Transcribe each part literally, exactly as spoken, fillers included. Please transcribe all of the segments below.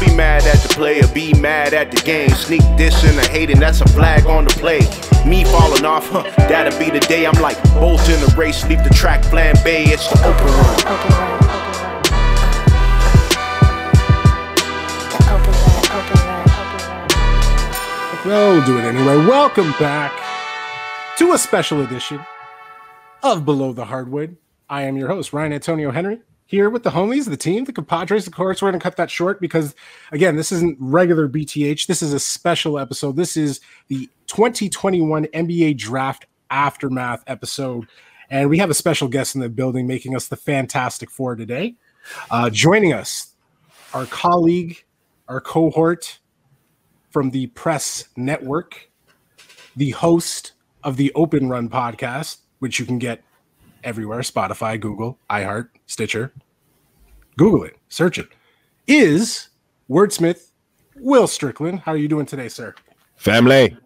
be mad at the player, be mad at the game. Sneak dissing or hating, that's a flag on the play. Me falling off, huh, that'll be the day. I'm like Bolt in the race, leave the track flambe. It's the open run. Open run, open run. Open run, open run. We'll do it anyway. Welcome back to a special edition of Below the Hardwood. I am your host, Ryan Antonio Henry, here with the homies, the team, the compadres. Of course, we're going to cut that short because, again, this isn't regular B T H. This is a special episode. This is the twenty twenty-one N B A Draft Aftermath episode. And we have a special guest in the building making us the Fantastic Four today. Uh, joining us, our colleague, our cohort from the Press Network, the host of the Open Run podcast, which you can get everywhere, Spotify, Google, iHeart, Stitcher. Google it, search it, is wordsmith Will Strickland. How are you doing today, sir? Family.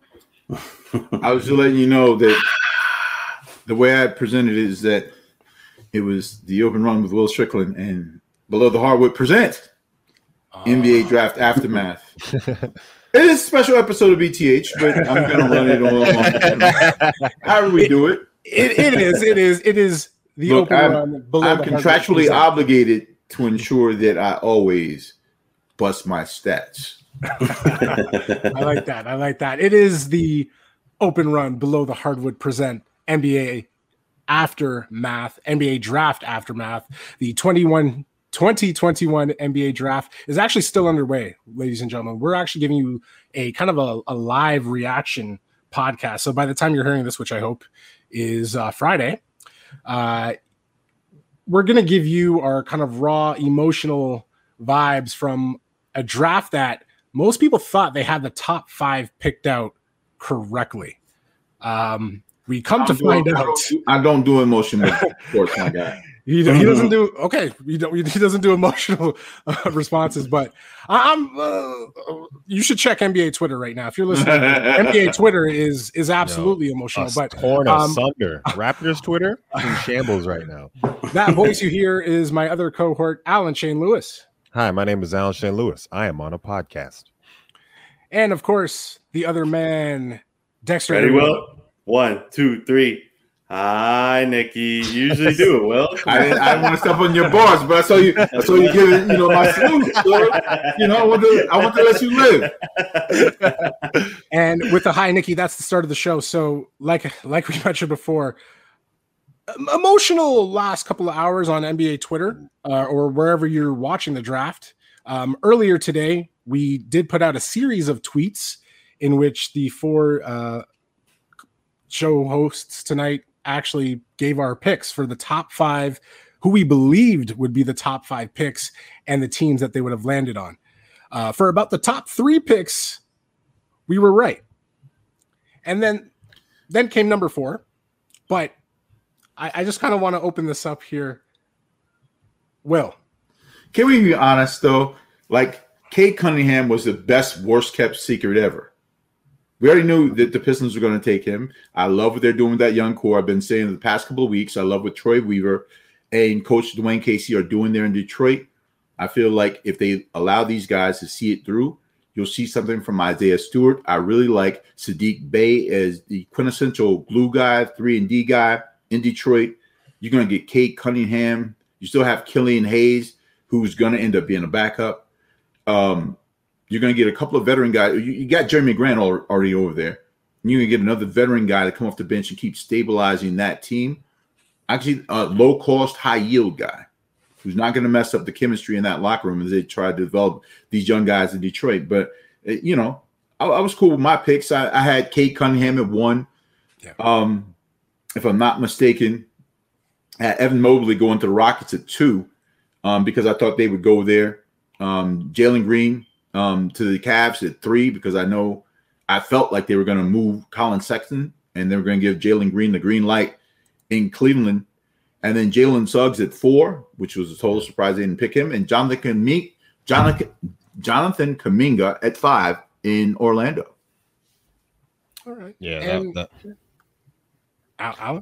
I was just letting you know that the way I presented it is that it was the Open Run with Will Strickland and Below the Hardwood present uh, N B A Draft Aftermath. It is a special episode of B T H, but I'm going to run it on. How do we do it? It, it is. It is. It is the Look, Open I'm, Run. Below I'm the contractually Hardwood obligated to ensure that I always bust my stats. I like that. I like that. It is the Open Run Below the Hardwood present N B A Aftermath, N B A Draft Aftermath. The twenty-one, twenty twenty-one N B A Draft is actually still underway, ladies and gentlemen. We're actually giving you a kind of a, a live reaction podcast. So by the time you're hearing this, which I hope is uh, Friday, uh, we're going to give you our kind of raw emotional vibes from a draft that most people thought they had the top five picked out correctly. Um, we come I'm to doing, find I out. don't, I don't do emotional sports, my guy. He, he doesn't do okay. He, don't, he doesn't do emotional uh, responses, but I'm. Uh, you should check N B A Twitter right now if you're listening. N B A Twitter is is absolutely no, emotional, but torn um, asunder. Raptors Twitter is in shambles right now. That voice you hear is my other cohort, Alan Shane Lewis. Hi, my name is Alan Shane Lewis. I am on a podcast, and of course, the other man, Dexter. Ready, Will? One, two, three. Hi, Nikki. You usually do it, Will. I didn't, I didn't want to step on your bars, but I saw you. I saw you giving, you know, my salute. So, you know, I want to, I want to let you live. And with the hi, Nikki, that's the start of the show. So, like, like we mentioned before, emotional last couple of hours on N B A Twitter uh, or wherever you're watching the draft. Um, earlier today, we did put out a series of tweets in which the four uh, show hosts tonight actually gave our picks for the top five, who we believed would be the top five picks and the teams that they would have landed on. Uh, for about the top three picks, we were right. And then, then came number four. But I, I just kind of want to open this up here. Will. Can we be honest, though? Like, Cade Cunningham was the best, worst-kept secret ever. We already knew that the Pistons were going to take him. I love what they're doing with that young core. I've been saying the past couple of weeks. I love what Troy Weaver and Coach Dwayne Casey are doing there in Detroit. I feel like if they allow these guys to see it through, you'll see something from Isaiah Stewart. I really like Saddiq Bey as the quintessential glue guy, three and D guy in Detroit. You're going to get Cade Cunningham. You still have Killian Hayes, who's going to end up being a backup. Um, You're going to get a couple of veteran guys. You, you got Jeremy Grant already over there. You're going to get another veteran guy to come off the bench and keep stabilizing that team. Actually, a low-cost, high-yield guy who's not going to mess up the chemistry in that locker room as they try to develop these young guys in Detroit. But, you know, I, I was cool with my picks. I, I had Cade Cunningham at one. Yeah. Um, if I'm not mistaken, I had Evan Mobley going to the Rockets at two um, because I thought they would go there. Um, Jalen Green um, to the Cavs at three because I know I felt like they were going to move Colin Sexton and they were going to give Jalen Green the green light in Cleveland. And then Jalen Suggs at four, which was a total surprise they didn't pick him. And Jonathan Meek, Jonathan, Jonathan Kuminga at five in Orlando. All right. Yeah. And, that, that. Alan?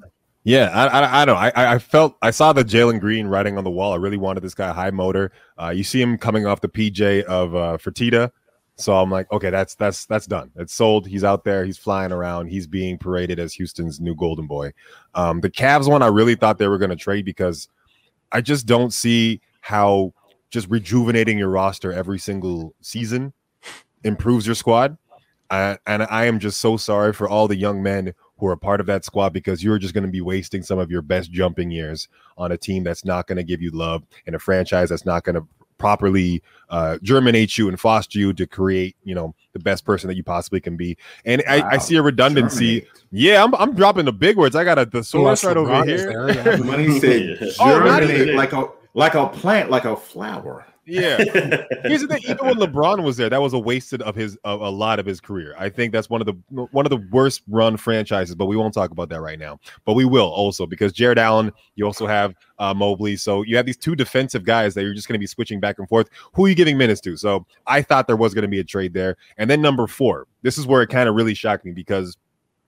Yeah, I, I, I don't know. I, I felt I saw the Jalen Green writing on the wall. I really wanted this guy high motor. Uh, you see him coming off the P J of uh, Fertitta, so I'm like, okay, that's that's that's done. It's sold. He's out there. He's flying around. He's being paraded as Houston's new golden boy. Um, the Cavs one, I really thought they were going to trade because I just don't see how just rejuvenating your roster every single season improves your squad. Uh, and I am just so sorry for all the young men who are part of that squad because you're just going to be wasting some of your best jumping years on a team that's not going to give you love and a franchise that's not going to properly uh, germinate you and foster you to create, you know, the best person that you possibly can be. And wow. I, I see a redundancy. Germinate. Yeah, I'm I'm dropping the big words. I got a thesaurus right over here. There, yeah. Money said germinate oh, like a like a plant, like a flower. Yeah. Here's the thing: even when LeBron was there, that was a wasted of his of a lot of his career. I think that's one of the one of the worst run franchises, but we won't talk about that right now. But we will also because Jared Allen, you also have uh, Mobley, so you have these two defensive guys that you're just going to be switching back and forth. Who are you giving minutes to? So I thought there was going to be a trade there. And then number four, this is where it kind of really shocked me because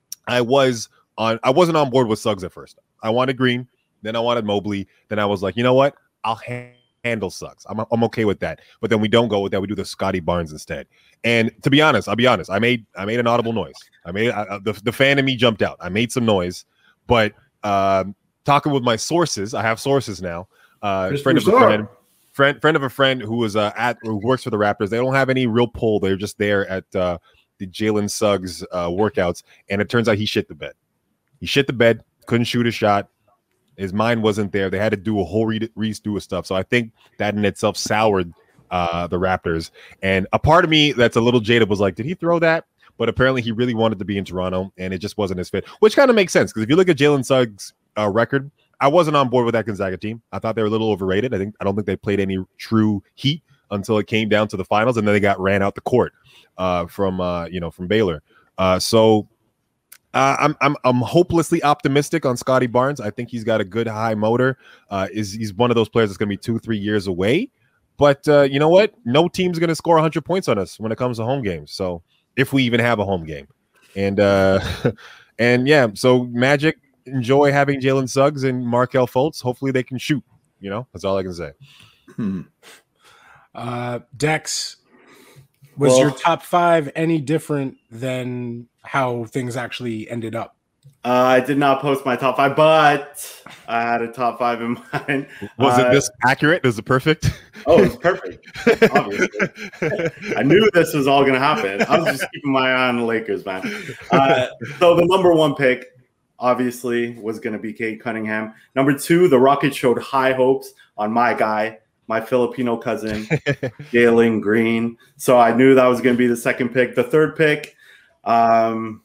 I was on I wasn't on board with Suggs at first. I wanted Green, then I wanted Mobley, then I was like, you know what? I'll hand handle Suggs. I'm I'm okay with that. But then we don't go with that. We do the Scotty Barnes instead. And to be honest, I'll be honest. I made I made an audible noise. I made I, the the fan in me jumped out. I made some noise. But um, talking with my sources, I have sources now. Uh, friend of a friend, friend friend of a friend who was uh, at who works for the Raptors. They don't have any real pull. They're just there at uh, the Jalen Suggs uh, workouts. And it turns out he shit the bed. He shit the bed. Couldn't shoot a shot. His mind wasn't there. They had to do a whole re- redo of stuff. So I think that in itself soured uh, the Raptors. And a part of me that's a little jaded was like, did he throw that? But apparently he really wanted to be in Toronto, and it just wasn't his fit, which kind of makes sense. Because if you look at Jalen Suggs' uh, record, I wasn't on board with that Gonzaga team. I thought they were a little overrated. I think I don't think they played any true heat until it came down to the finals, and then they got ran out the court uh, from uh, you know from Baylor. Uh, so. Uh, I'm I'm I'm hopelessly optimistic on Scotty Barnes. I think he's got a good high motor. Uh, is he's one of those players that's going to be two three years away. But uh, you know what? No team's going to score one hundred points on us when it comes to home games. So if we even have a home game, and uh, and yeah, so Magic enjoy having Jalen Suggs and Markelle Fultz. Hopefully they can shoot. You know, that's all I can say. Hmm. Uh, Dex, was Well- your top five any different than how things actually ended up? Uh, I did not post my top five, but I had a top five in mind. Was Uh, it this accurate? Was it perfect? Oh, it's perfect. Obviously. I knew this was all going to happen. I was just keeping my eye on the Lakers, man. Uh, so the number one pick, obviously, was going to be Cade Cunningham. Number two, the Rockets showed high hopes on my guy, my Filipino cousin, Jalen Green. So I knew that was going to be the second pick. The third pick, um,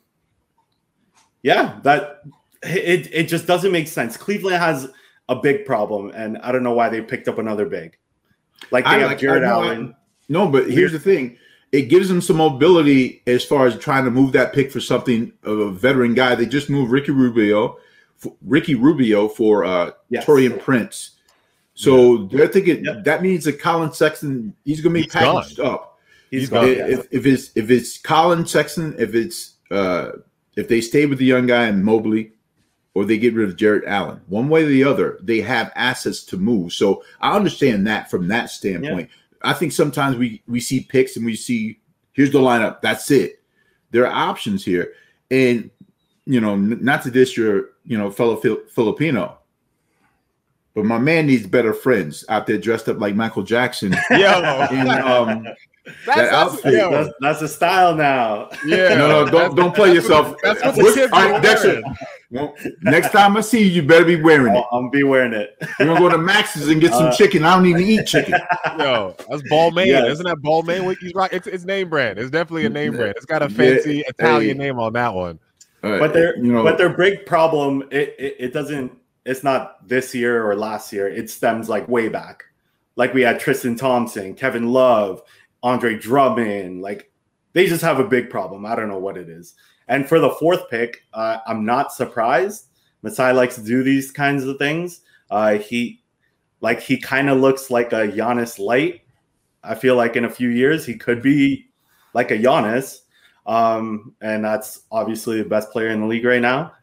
yeah, that it, it just doesn't make sense. Cleveland has a big problem, and I don't know why they picked up another big. Like they I have like Jared I know, Allen. I- No, but here's the thing. It gives them some mobility as far as trying to move that pick for something of a veteran guy. They just moved Ricky Rubio, for, Ricky Rubio for uh, Yes. Torian Prince. So Yeah. they're thinking Yep. that means that Colin Sexton, he's going to be He's packaged up. He's He's gone. gone. yeah. If, if it's if it's Colin Sexton, if it's uh, if they stay with the young guy and Mobley, or they get rid of Jared Allen, one way or the other, they have assets to move. So I understand that from that standpoint. I think sometimes we we see picks and we see here's the lineup. That's it. There are options here, and you know, n- not to diss your you know fellow Fil- Filipino, but my man needs better friends out there dressed up like Michael Jackson. Yeah. And, um, That's, that outfit. yo, That's, that's a style now. yeah. no, no, don't don't play yourself. That's what the Look- kids all are right, Dexter, wearing. well, next time I see you, you better be wearing it. I'll, I'll be wearing it. We're gonna go to Max's and get some Uh, chicken. I don't even eat chicken. Yo, that's Balmain. Yes. Isn't that Balmain? What he's right. It's, it's name brand. It's definitely a name brand. It's got a Yeah, fancy Italian hey. name on that one. All right, But their you know, but their big problem it, it it doesn't it's not this year or last year. It stems like way back. Like we had Tristan Thompson, Kevin Love, Andre Drummond. Like they just have a big problem. I don't know what it is. And for the fourth pick, uh, I'm not surprised. Masai likes to do these kinds of things. Uh, he like he kind of looks like a Giannis light. I feel like in a few years he could be like a Giannis. Um, and that's obviously the best player in the league right now.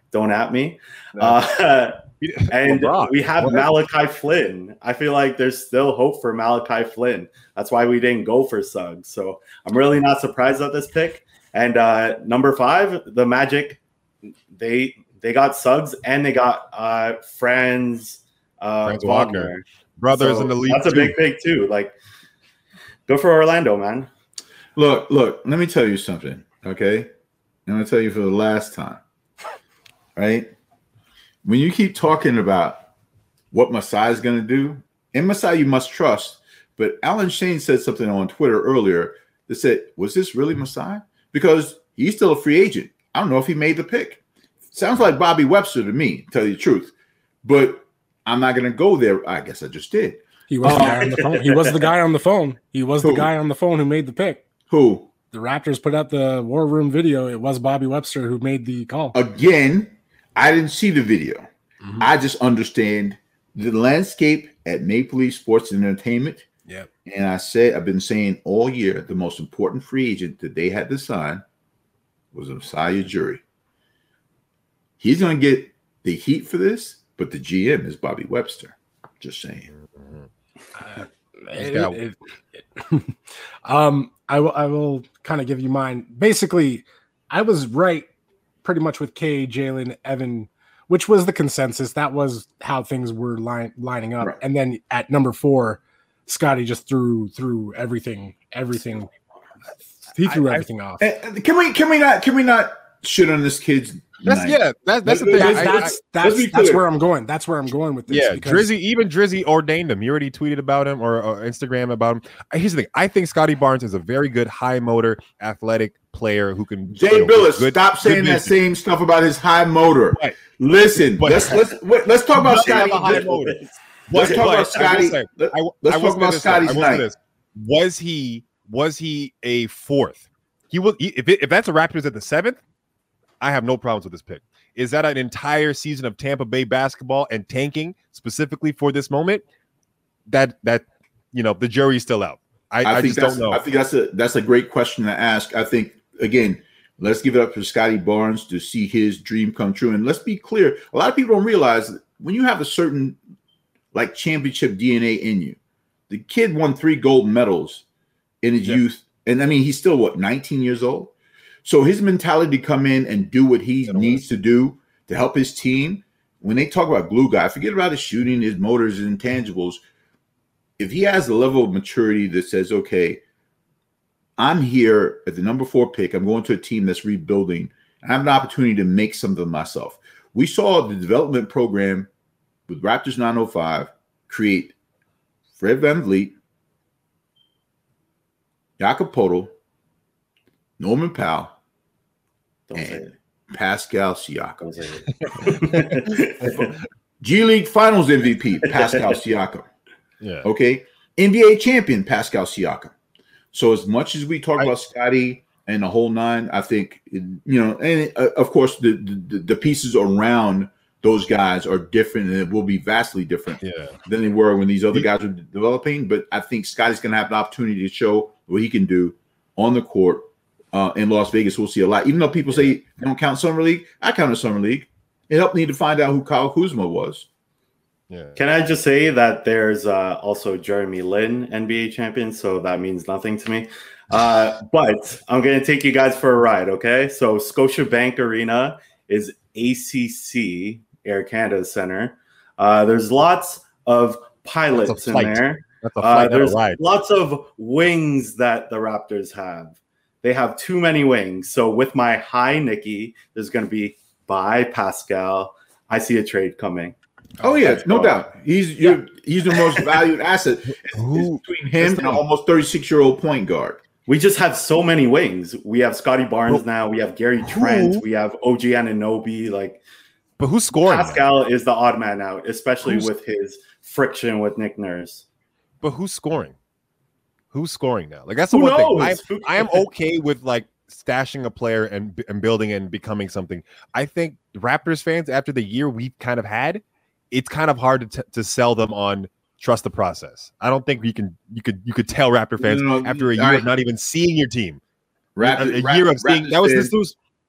Don't at me. Uh, and LeBron. we have What? Malachi Flynn. I feel like there's still hope for Malachi Flynn. That's why we didn't go for Suggs. So I'm really not surprised at this pick. And uh, number five, the Magic, they they got Suggs and they got uh, Franz, uh, Franz Wagner. Wagner. Brothers So in the league. That's a too. big pick too. Like, go for Orlando, man. Look, look, let me tell you something, okay? I'm going to tell you for the last time, right? When you keep talking about what Masai is going to do, and Masai you must trust, but Alan Shane said something on Twitter earlier that said, was this really Masai? Because he's still a free agent. I don't know if he made the pick. Sounds like Bobby Webster to me, to tell you the truth. But I'm not going to go there. I guess I just did. He was the guy on the phone. He was the guy on the phone. He was the Who? guy on the phone who made the pick. Who? The Raptors put out the War Room video. It was Bobby Webster who made the call. Again, I didn't see the video. Mm-hmm. I just understand the landscape at Maple Leaf Sports and Entertainment. Yep. And I said, I've been saying all year, the most important free agent that they had to sign was Masai Ujiri. He's going to get the heat for this, but the G M is Bobby Webster. Just saying. Uh, He's it- got- it- it- um, I will. I will kind of give you mine. Basically, I was right, pretty much with K, Jalen, Evan, which was the consensus. That was how things were line, lining up. Right. And then at number four, Scotty just threw threw everything, everything. He threw I- I- everything off. And can we? Can we not? Can we not shit on this kid's? That's night? yeah. That, that's the Let's- thing. That's I- I- that's let's that's, be that's clear. where I'm going. That's where I'm going with this. Yeah, because Drizzy, even Drizzy ordained him. He already tweeted about him or, or Instagram about him. Uh, Here's the thing: I think Scotty Barnes is a very good, high motor, athletic player who can. Jay you know, Billis, good- stop good saying that vision. same stuff about his high motor. Right. Listen, But- let's let's wait, let's talk about But they have Scotty. a high Let's, motor. let's But- talk but I about will Scotty. say- Let, I, will- let's I will talk say about this, though. I Scotty's will say night. this. Was he was he a fourth? He was. He, if it, if that's a Raptors at the seventh, I have no problems with this pick. Is that an entire season of Tampa Bay basketball and tanking specifically for this moment? That that you know the jury's still out. I, I, I think just that's don't know. I think that's a that's a great question to ask. I think again, let's give it up for Scotty Barnes to see his dream come true. And let's be clear, a lot of people don't realize that when you have a certain like championship D N A in you, the kid won three gold medals in his Yeah. youth, and I mean he's still what nineteen years old. So his mentality to come in and do what he Gotta needs to do to help his team. When they talk about glue guy, forget about his shooting, his motors, his intangibles. If he has a level of maturity that says, okay, I'm here at the number four pick, I'm going to a team that's rebuilding, and I have an opportunity to make something myself. We saw the development program with Raptors nine oh five create Fred VanVleet, Jakob Poeltl, Norman Powell, Don't say and it. Pascal Siakam. Don't say it. G League Finals M V P, Pascal Siakam. yeah. Okay. N B A champion, Pascal Siakam. So as much as we talk I- about Scotty and the whole nine, I think, you know, and uh, of course the, the the pieces around those guys are different, and it will be vastly different Yeah. than they were when these other guys were developing. But I think Scotty's going to have an opportunity to show what he can do on the court uh, in Las Vegas. We'll see a lot. Even though people say they don't count Summer League, I count a Summer League. It helped me to find out who Kyle Kuzma was. Yeah. Can I just say that there's uh, also Jeremy Lin, N B A champion, so that means nothing to me. Uh, but I'm going to take you guys for a ride, okay? So Scotiabank Arena is A C C, Air Canada Center. Uh, there's lots of pilots That's a in flight. there. That's a Uh, flight, not a there's ride. lots of wings that the Raptors have. They have too many wings. So with my high Nikki, there's going to be bye Pascal. I see a trade coming. Oh yeah, no doubt. He's you're, he's the most valued asset. It's Who- between him and an almost thirty-six year old point guard. We just have so many wings. We have Scotty Barnes now. We have Gary Trent. Who? We have O G Anunoby. Like But who's scoring? now? Pascal is the odd man out, especially Who's- with his friction with Nick Nurse. But who's scoring? Who's scoring now? Like that's the Who one thing. knows? I, Who- I am okay with like stashing a player and and building and becoming something. I think Raptors fans, after the year we've kind of had, it's kind of hard to, t- to sell them on trust the process. I don't think you can you could you could tell Raptor fans No, no, after a year all of right. not even seeing your team, Raptor, a, a Raptor- year of seeing Raptors that was fans- this was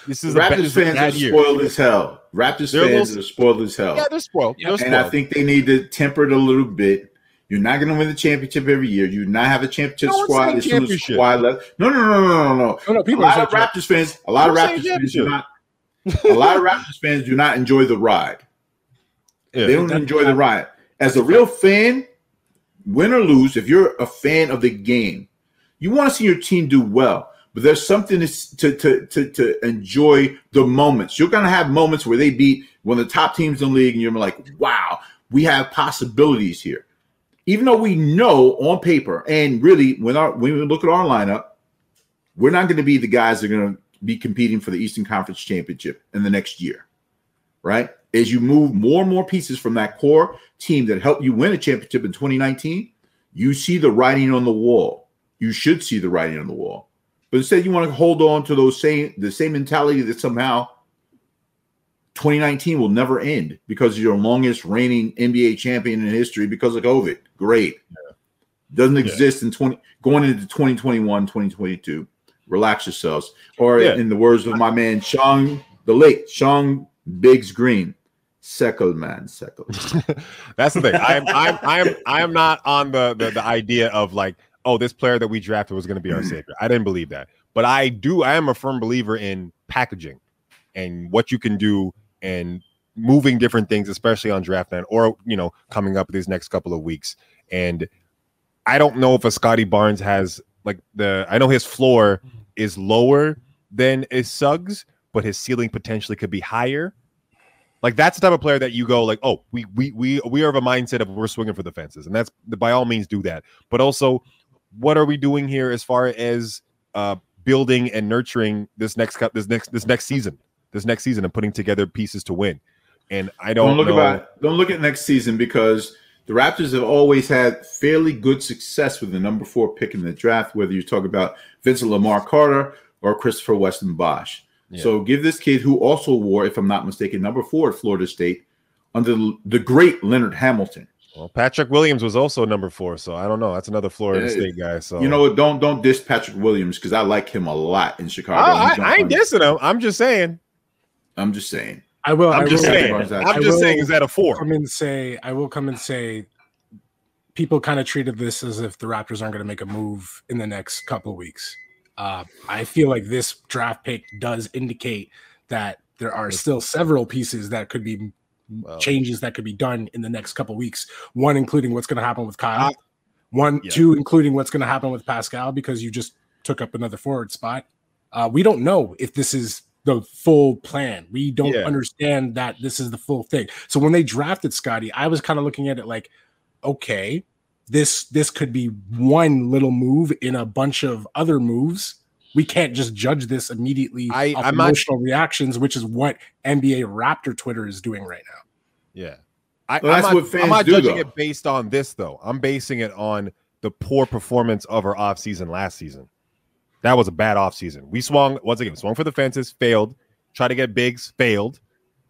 This is a Raptors bad, this is a fans bad are year. spoiled as hell. Raptors They're a fans little- are spoiled as hell. Yeah, they're spoiled. They're and spoiled. I think they need to temper it a little bit. You're not going to win the championship every year. You do not have a championship No one's squad saying as soon as championship. squad left. No, no, no, no, no, no. No, no, A people lot are of saying Raptors fans, a lot of Who's Raptors saying fans do championship? not. A lot of Raptors fans do not enjoy the ride. Yeah. They don't enjoy the ride. As a real fan, win or lose, if you're a fan of the game, you want to see your team do well. But there's something to to to to, to enjoy the moments. You're gonna have moments where they beat one of the top teams in the league, and you're like, wow, we have possibilities here. Even though we know on paper, and really when our when we look at our lineup, we're not going to be the guys that are going to be competing for the Eastern Conference Championship in the next year, right? As you move more and more pieces from that core team that helped you win a championship in twenty nineteen, you see the writing on the wall. You should see the writing on the wall. But instead, you want to hold on to those same the same mentality that somehow twenty nineteen will never end because you're the longest reigning N B A champion in history because of COVID. Great. Yeah. Doesn't exist yeah. in twenty going into twenty twenty-one, twenty twenty-two. Relax yourselves. Or yeah. in the words of my man Sean, the late Sean Biggs Green, Seckle man, Seckle. That's the thing. I'm I'm I'm I'm not on the, the the idea of like, oh, this player that we drafted was going to be our savior. I didn't believe that. But I do, I am a firm believer in packaging and what you can do and moving different things, especially on draft night or, you know, coming up these next couple of weeks. And I don't know if a Scotty Barnes has like the, I know his floor is lower than a Suggs, but his ceiling potentially could be higher. Like that's the type of player that you go like, oh, we we we we are of a mindset of we're swinging for the fences, and that's by all means do that. But also, what are we doing here as far as uh, building and nurturing this next cup, this next this next season, this next season, and putting together pieces to win? And I don't, don't look know. about don't look at next season because the Raptors have always had fairly good success with the number four pick in the draft, whether you talk about Vincent Lamar Carter or Christopher Weston Bosch. Yeah. So give this kid who also wore, if I'm not mistaken, number four at Florida State under the great Leonard Hamilton. Well, Patrick Williams was also number four, so I don't know. That's another Florida yeah. State guy. So you know what? Don't don't diss Patrick Williams because I like him a lot in Chicago. I, I, I ain't dissing him. I'm just saying. I'm just saying. I will. I'm I just will, saying. I I'm just will saying. Is that a four? Come and say. I will come and say. People kind of treated this as if the Raptors aren't going to make a move in the next couple of weeks. Uh, I feel like this draft pick does indicate that there are still several pieces that could be wow. changes that could be done in the next couple of weeks. One, including what's going to happen with Kyle. One, yeah. two, including what's going to happen with Pascal because you just took up another forward spot. Uh, we don't know if this is the full plan. We don't yeah. understand that this is the full thing. So when they drafted Scotty, I was kind of looking at it like, okay, this this could be one little move in a bunch of other moves. We can't just judge this immediately I, off I'm emotional not, reactions, which is what N B A Raptor Twitter is doing right now. Yeah. I, well, that's I'm what not, fans I'm not do, judging though. it based on this, though. I'm basing it on the poor performance of our offseason last season. That was a bad offseason. We swung, once again, swung for the fences, failed, tried to get bigs, failed.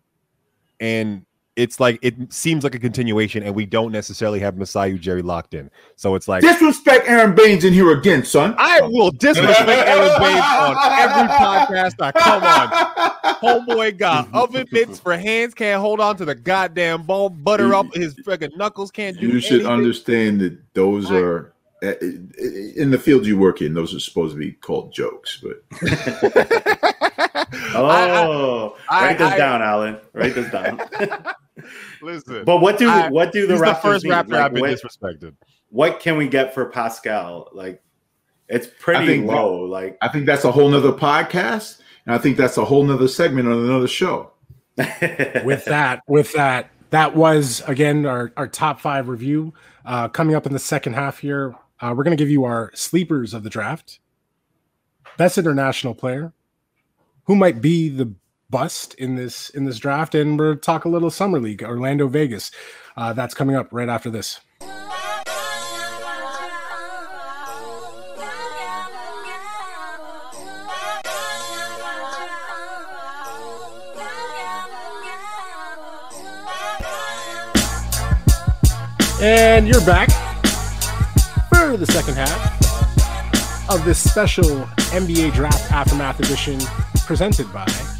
And it's like, it seems like a continuation, and we don't necessarily have Masai Ujiri locked in. So it's like, disrespect Aaron Baines in here again, son. I will disrespect Aaron Baines on every podcast I come on. Homeboy got oven mitts for hands, can't hold on to the goddamn ball, butter up his freaking knuckles, can't do You should anything. understand that those are, in the field you work in, those are supposed to be called jokes, but oh, I, I, write this I, down, Alan. Write this down. Listen, but what do I, what do the he's Raptors the first need? Raptor Like, I've been what, disrespected. What can we get for Pascal? Like, it's pretty think low. That, like, I think that's a whole nother podcast, and I think that's a whole nother segment on another show. with that, with that, that was again our our top five review. Uh, coming up in the second half here, uh, we're going to give you our sleepers of the draft, best international player, who might be the bust in this in this draft, and we'll talk a little summer league, Orlando, Vegas. Uh, that's coming up right after this. And you're back for the second half of this special N B A Draft Aftermath edition presented by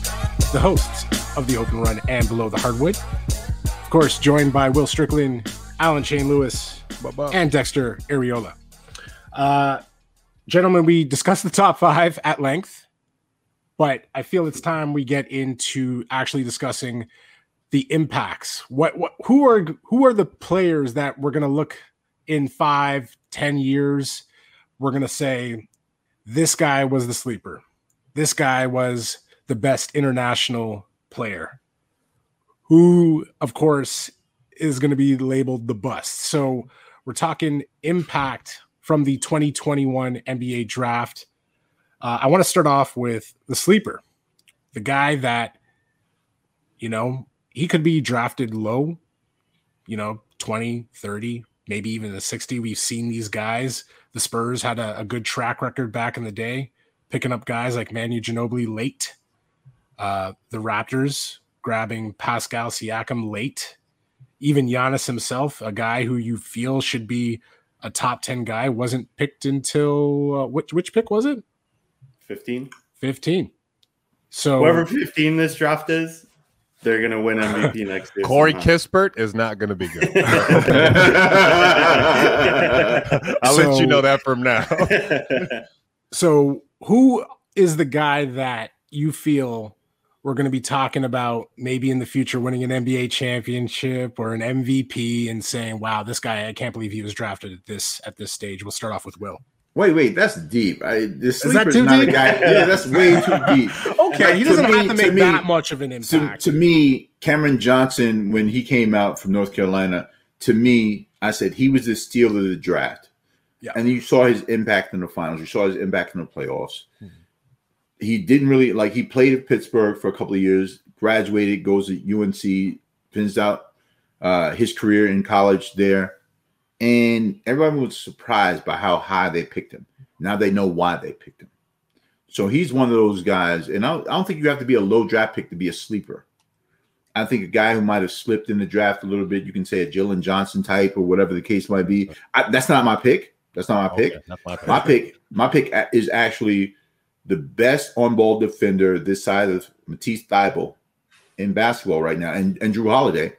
the hosts of The Open Run and Below the Hardwood. Of course, joined by Will Strickland, Alan Shane Lewis, and Dexter Areola. Uh, gentlemen, we discussed the top five at length, but I feel it's time we get into actually discussing the impacts. What, what, who are, who are the players that we're going to look in five, ten years? We're going to say, this guy was the sleeper. This guy was the best international player, who, of course, is going to be labeled the bust. So we're talking impact from the twenty twenty-one N B A draft. Uh, I want to start off with the sleeper, the guy that, you know, he could be drafted low, you know, twenty, thirty, maybe even the sixty. We've seen these guys. The Spurs had a, a good track record back in the day, picking up guys like Manu Ginobili late. Uh, the Raptors grabbing Pascal Siakam late. Even Giannis himself, a guy who you feel should be a top ten guy, wasn't picked until uh, which which pick was it? fifteen. fifteen. So whoever fifteen this draft is, they're gonna win M V P next year. Corey somehow. Kispert is not going to be good. I'll So- let you know that from now. So who is the guy that you feel we're going to be talking about maybe in the future winning an N B A championship or an M V P and saying, wow, this guy, I can't believe he was drafted at this at this stage. We'll start off with Will. Wait, wait, that's deep. I, the that sleeper's too not deep? a guy. Yeah, that's way too deep. Okay, Like, he to doesn't me- have to make me- that much of an To, impact. to me, Cameron Johnson, when he came out from North Carolina, to me, I said he was the steal of the draft. Yeah. And you saw his impact in the finals. You saw his impact in the playoffs. He didn't really like. He played at Pittsburgh for a couple of years, graduated, goes to U N C, finished out uh, his career in college there, and everyone was surprised by how high they picked him. Now they know why they picked him. So he's one of those guys, and I don't, I don't think you have to be a low draft pick to be a sleeper. I think a guy who might have slipped in the draft a little bit, you can say a Jalen Johnson type or whatever the case might be. I, that's not my pick. That's not my pick. Okay, not my pick. My pick, my pick is actually the best on-ball defender this side of Matisse Thybulle in basketball right now, and, and Drew Holiday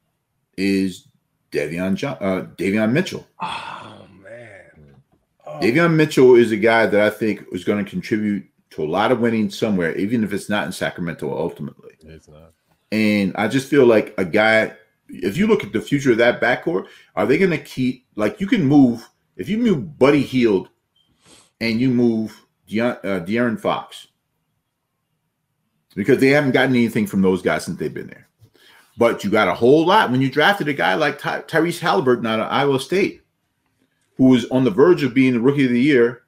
is Davion John, uh, Davion Mitchell. Oh, man. Oh. Davion Mitchell is a guy that I think is going to contribute to a lot of winning somewhere, even if it's not in Sacramento ultimately. It's not. And I just feel like a guy, if you look at the future of that backcourt, are they going to keep, like you can move, if you move Buddy Hield and you move De'Aaron, uh, De'Aaron Fox, because they haven't gotten anything from those guys since they've been there. But you got a whole lot when you drafted a guy like Ty- Tyrese Halliburton out of Iowa State, who was on the verge of being the Rookie of the Year.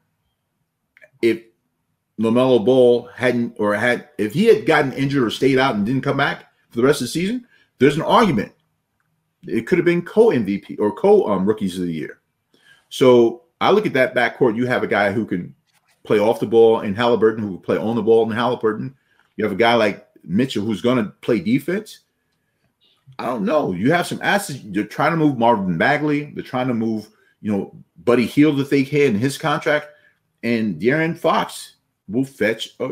If LaMelo Ball hadn't, or had, if he had gotten injured or stayed out and didn't come back for the rest of the season, there's an argument. It could have been co-M V P or co-Rookies of the Year. So I look at that backcourt. You have a guy who can play off the ball in Halliburton, who can play on the ball in Halliburton. You have a guy like Mitchell who's going to play defense. I don't know. You have some assets. You're trying to move Marvin Bagley. They're trying to move, you know, Buddy Hield if they can in his contract. And De'Aaron Fox will fetch a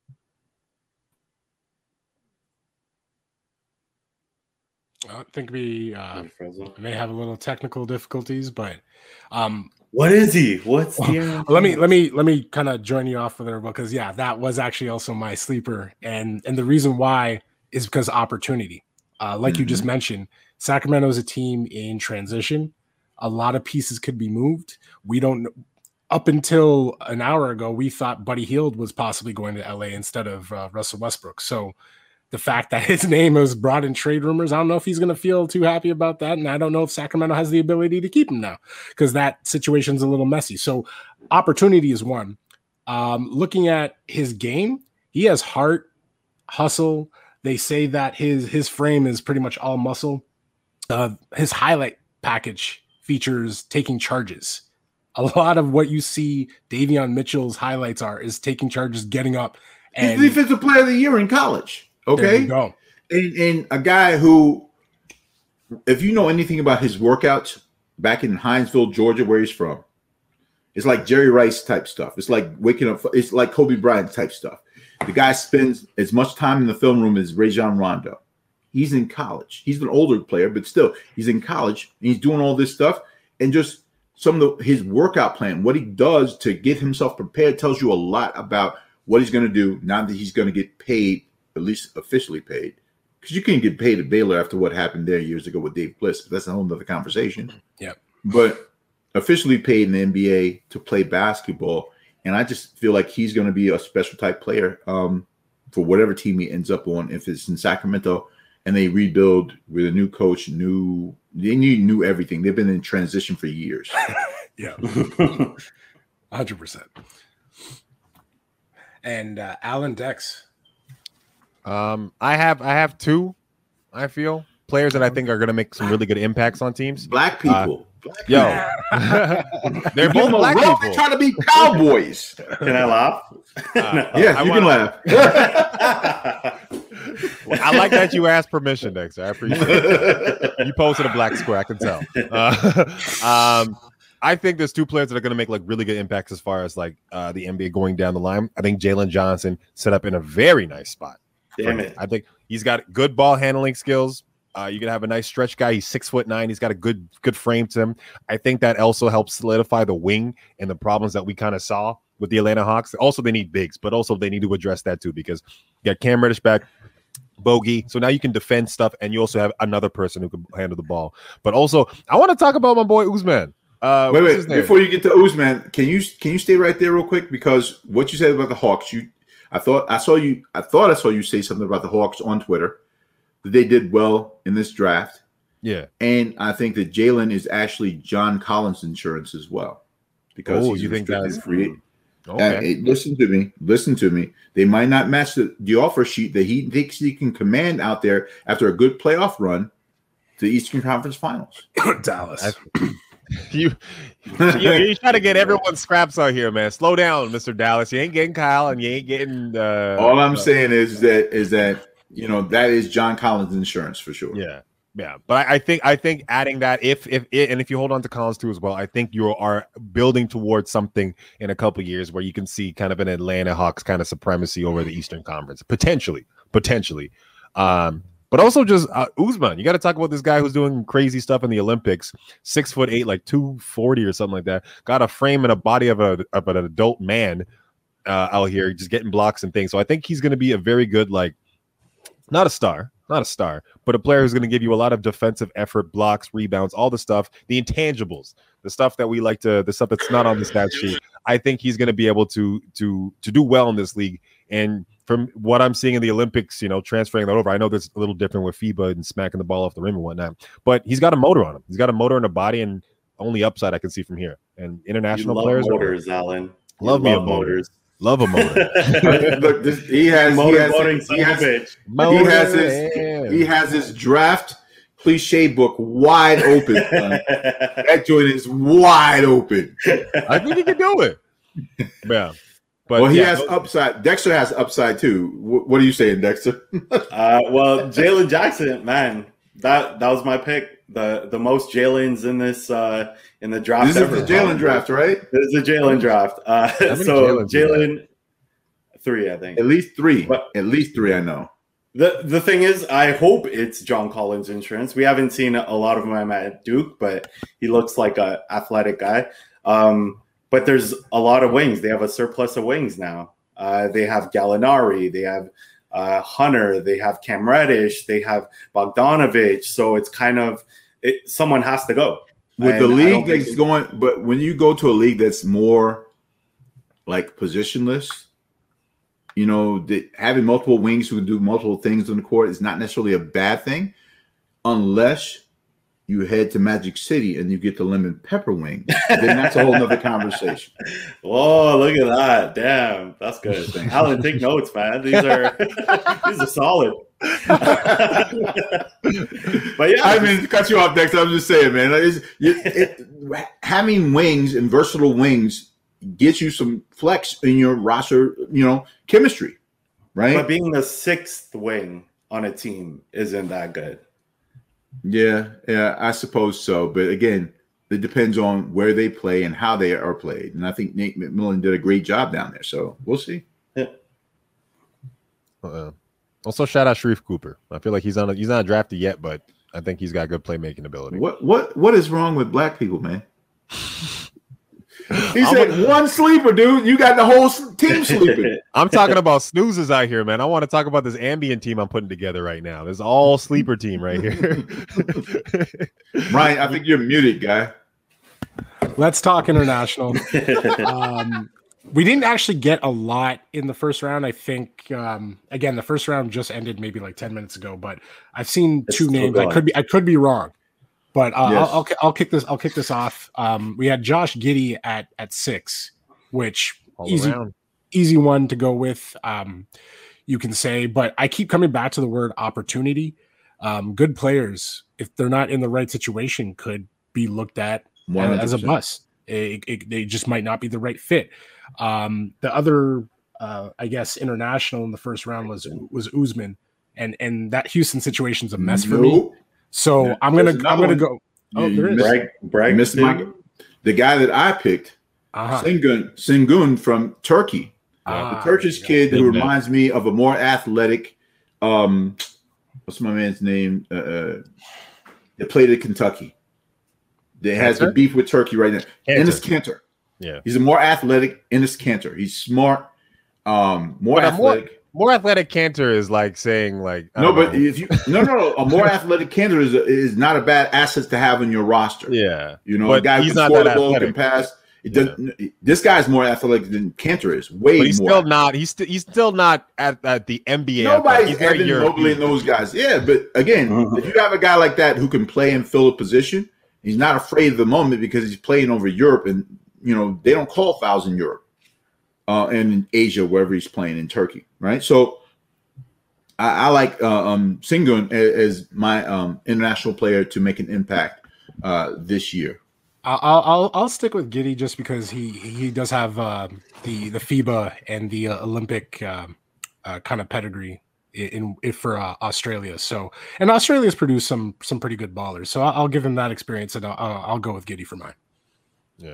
I think we uh, may have a little technical difficulties, but um, What is he? What's the let me let me let me kind of join you off with her, because yeah, that was actually also my sleeper, and and the reason why is because opportunity. Uh, like you just mentioned, Sacramento is a team in transition. A lot of pieces could be moved. We don't. Up until an hour ago, we thought Buddy Hield was possibly going to L A instead of uh, Russell Westbrook. So the fact that his name was brought in trade rumors, I don't know if he's going to feel too happy about that. And I don't know if Sacramento has the ability to keep him now, because that situation's a little messy. So opportunity is one. Um, looking at his game, he has heart, hustle. They say that his, his frame is pretty much all muscle. Uh, his highlight package features taking charges. A lot of what you see Davion Mitchell's highlights are is taking charges, getting up. He's And the defensive player of the year in college. there Okay. you go. And, and a guy who, if you know anything about his workouts back in Hinesville, Georgia, where he's from, it's like Jerry Rice type stuff. It's like waking up. It's like Kobe Bryant type stuff. The guy spends as much time in the film room as Rajon Rondo. He's in college. He's an older player, but still, he's in college and he's doing all this stuff. And just some of the, his workout plan, what he does to get himself prepared, tells you a lot about what he's going to do now that he's going to get paid, at least officially paid. Because you can't get paid at Baylor after what happened there years ago with Dave Bliss. That's a whole other conversation. Yep. But officially paid in the N B A to play basketball. And I just feel like he's going to be a special type player um, for whatever team he ends up on. If it's in Sacramento and they rebuild with a new coach, new they need new everything. They've been in transition for years. Yeah, one hundred percent. And uh, Alan Dex. Um, I have I have two. I feel players that I think are going to make some really good impacts on teams. Black people. Uh, Black Yo, they're both black people. They're trying to be cowboys. Can I laugh? Uh, no. Yeah, I you wanna... can laugh. Well, I like that you asked permission, Dexter. I appreciate it. You posted a black square, I can tell. Uh, um, I think there's two players that are going to make like really good impacts as far as like uh, the N B A going down the line. I think Jalen Johnson set up in a very nice spot. Damn it! I think he's got good ball handling skills. Uh, you're gonna have a nice stretch guy. He's six foot nine. He's got a good good frame to him. I think that also helps solidify the wing and the problems that we kind of saw with the Atlanta Hawks. Also, they need bigs, but also they need to address that too because you got Cam Reddish back, Bogey. So now you can defend stuff, and you also have another person who can handle the ball. But also, I want to talk about my boy Usman. Uh, wait, wait. Before you get to Usman, can you can you stay right there real quick because what you said about the Hawks, you I thought I saw you I thought I saw you say something about the Hawks on Twitter. That they did well in this draft. Yeah. And I think that Jalen is actually John Collins insurance as well. Because oh, he's you think that's free. Okay. Uh, hey, listen to me. Listen to me. They might not match the, the offer sheet that he thinks he can command out there after a good playoff run to the Eastern Conference Finals. Dallas. you, you you try to get everyone's scraps out here, man. Slow down, Mister Dallas. You ain't getting Kyle and you ain't getting uh, all I'm uh, saying is that is that you know, that is John Collins insurance for sure. Yeah. Yeah. But I, I think I think adding that if if it, and if you hold on to Collins too as well, I think you are building towards something in a couple of years where you can see kind of an Atlanta Hawks kind of supremacy over the Eastern Conference. Potentially. Potentially. Um, but also just uh, Usman. You got to talk about this guy who's doing crazy stuff in the Olympics. Six foot eight, like two forty or something like that. Got a frame and a body of a of an adult man uh, out here, just getting blocks and things. So I think he's going to be a very good like. Not a star, not a star, but a player who's going to give you a lot of defensive effort, blocks, rebounds, all the stuff, the intangibles, the stuff that we like to, the stuff that's not on the stat sheet. I think he's going to be able to to to do well in this league. And from what I'm seeing in the Olympics, you know, transferring that over, I know that's a little different with FIBA and smacking the ball off the rim and whatnot, but he's got a motor on him. He's got a motor in a body, and only upside I can see from here. And international you love players, motors, are, Alan. Love you me love a motor. motors. Love a motor. Look, this, he has he has, he has, he has, he has his he has his draft cliche book wide open. Son. That joint is wide open. I think he can do it. Yeah. But well, he yeah, has those, upside. Dexter has upside too. W- what are you saying, Dexter? uh, well, Jalen Jackson, man, that that was my pick. The the most Jalen's in this uh, in the draft. This ever. is the Jalen draft, right? This is the Jalen draft. Uh, so Jalen, three, I think. At least three. But At least three, I know. The the thing is, I hope it's John Collins insurance. We haven't seen a lot of him at Duke, but he looks like an athletic guy. Um, but there's a lot of wings. They have a surplus of wings now. Uh, they have Gallinari. They have uh, Hunter. They have Cam Reddish. They have Bogdanovich. So it's kind of it, someone has to go. With and the league that's going, but when you go to a league that's more like positionless, you know, the, having multiple wings who can do multiple things on the court is not necessarily a bad thing, unless you head to Magic City and you get the lemon pepper wing. Then that's a whole nother conversation. Whoa, look at that. Damn, that's good. Alan, take notes, man. These are these are solid. But yeah, I mean, to cut you off, Dex. I'm just saying, man. It's, it, it, having wings and versatile wings gets you some flex in your roster, you know, chemistry, right? But being the sixth wing on a team isn't that good. Yeah, yeah, I suppose so. But again, it depends on where they play and how they are played. And I think Nate McMillan did a great job down there. So we'll see. Yeah. Uh, also, shout out Sharif Cooper. I feel like he's on. A, he's not drafted yet, but I think he's got good playmaking ability. What what what is wrong with black people, man? He said a, one sleeper, dude. You got the whole team sleeping. I'm talking about snoozes out here, man. I want to talk about this ambient team I'm putting together right now. This all sleeper team right here. Ryan, I think you're muted, guy. Let's talk international. um, we didn't actually get a lot in the first round. I think um, again, the first round just ended maybe like ten minutes ago, but I've seen it's two names. I could be I could be wrong. But uh, yes. I'll, I'll I'll kick this I'll kick this off. Um, we had Josh Giddey at at six, which All easy around. easy one to go with. Um, you can say, but I keep coming back to the word opportunity. Um, good players, if they're not in the right situation, could be looked at one hundred percent as a bust. It, it, they just might not be the right fit. Um, the other, uh, I guess, international in the first round was was Usman, and and that Houston situation is a mess for nope. me. So yeah, I'm gonna I'm gonna one. go. Oh, you, there is. Brag, brag missed my, the guy that I picked, uh-huh. Sengun Sengun from Turkey, uh, the Turkish kid who reminds me of a more athletic. Um, what's my man's name? Uh, uh, that played at Kentucky. That has the beef with Turkey right now. Enes Kanter. Yeah, he's a more athletic Enes Kanter. He's smart. Um, more but athletic. More, more athletic Kanter is like saying like I no, but know. if you no no no a more athletic Kanter is is not a bad asset to have in your roster. Yeah, you know, but a guy he's who not can that score the ball, athletic. can pass. It doesn't. Yeah. This guy's more athletic than Kanter is. Way but he's more. still athletic. not. He's still he's still not at, at the N B A. Nobody's Evan Mobley and those guys. Yeah, but again, uh-huh. if you have a guy like that who can play and fill a position, he's not afraid of the moment because he's playing over Europe, and you know they don't call fouls in Europe, uh, and in Asia wherever he's playing in Turkey, right? So I, I like uh, um, Sengun as my um, international player to make an impact uh, this year. I'll I'll I'll stick with Giddey just because he he does have uh, the the FIBA and the uh, Olympic um, uh, kind of pedigree in, in for uh, Australia. So and Australia's produced some some pretty good ballers. So I'll, I'll give him that experience, and I'll, I'll go with Giddey for mine. Yeah,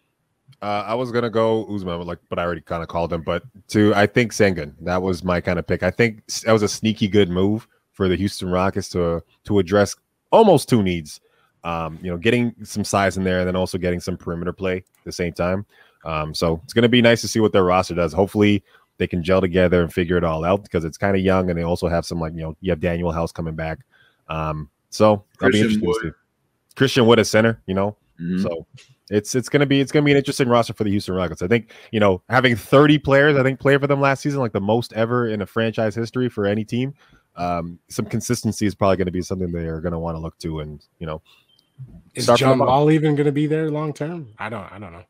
uh, I was gonna go Usman, like, but I already kind of called him. But to I think Sengun, that was my kind of pick. I think that was a sneaky good move for the Houston Rockets to to address almost two needs. Um, you know, getting some size in there and then also getting some perimeter play at the same time. Um, so it's going to be nice to see what their roster does. Hopefully they can gel together and figure it all out because it's kind of young and they also have some, like, you know, you have Daniel House coming back. Um, so that'll be interesting to see. Christian Wood at center, you know, mm-hmm. so it's it's going to be it's going to be an interesting roster for the Houston Rockets. I think, you know, having thirty players, I think, play for them last season, like the most ever in a franchise history for any team. Um, some consistency is probably going to be something they are going to want to look to, and, you know, is John Wall even going to be there long term? I don't. I don't know.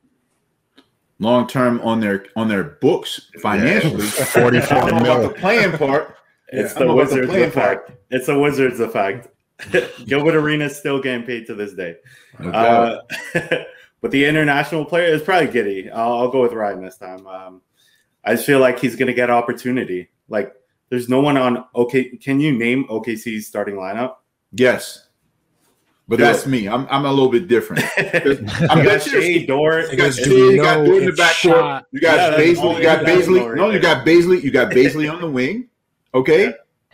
Long term on their on their books financially, yeah. forty-four million. The playing part. It's yeah, the Wizards the effect. Part. It's the Wizards effect. Gilbert Arenas still getting paid to this day. Okay. Uh, but the international player is probably Giddey. I'll, I'll go with Ryan this time. Um, I just feel like he's going to get opportunity. Like there's no one on. Okay, can you name O K C's starting lineup? Yes. But Good. That's me. I'm I'm a little bit different. I'm you got Shea, Dort. You got Shea, you got Dort in the backcourt. You got yeah, Baisley. You got Baisley. No, you got Baisley. You got Baisley on the wing. Okay. Yeah.